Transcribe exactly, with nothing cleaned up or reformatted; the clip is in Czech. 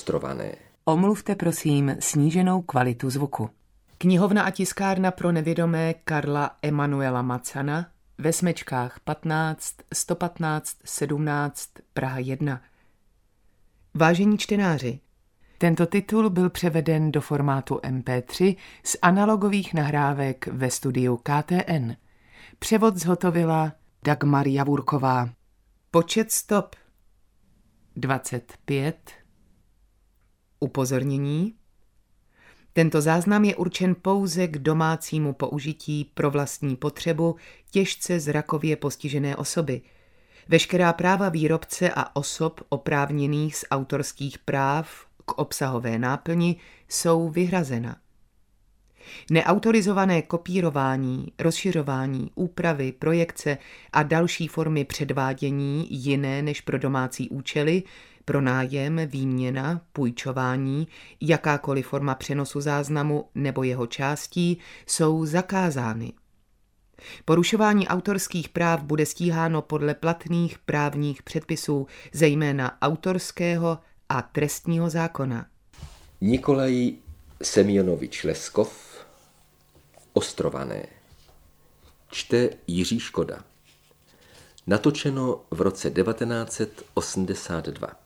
Ostrované. Omluvte prosím sníženou kvalitu zvuku. Knihovna a tiskárna pro nevědomé Karla Emanuela Macana ve Smečkách patnáct, sto patnáct, sedmnáct, Praha jedna. Vážení čtenáři, tento titul byl převeden do formátu em pé tři z analogových nahrávek ve studiu K T N. Převod zhotovila Dagmar Javurková. Počet stop dvacet pět. Upozornění. Tento záznam je určen pouze k domácímu použití pro vlastní potřebu těžce zrakově postižené osoby. Veškerá práva výrobce a osob oprávněných z autorských práv k obsahové náplni jsou vyhrazena. Neautorizované kopírování, rozšiřování, úpravy, projekce a další formy předvádění jiné než pro domácí účely, pronájem, výměna, půjčování, jakákoliv forma přenosu záznamu nebo jeho částí jsou zakázány. Porušování autorských práv bude stíháno podle platných právních předpisů, zejména autorského a trestního zákona. Nikolaj Semjonovič Leskov, Ostrované. Čte Jiří Škoda. Natočeno v roce devatenáct set osmdesát dva.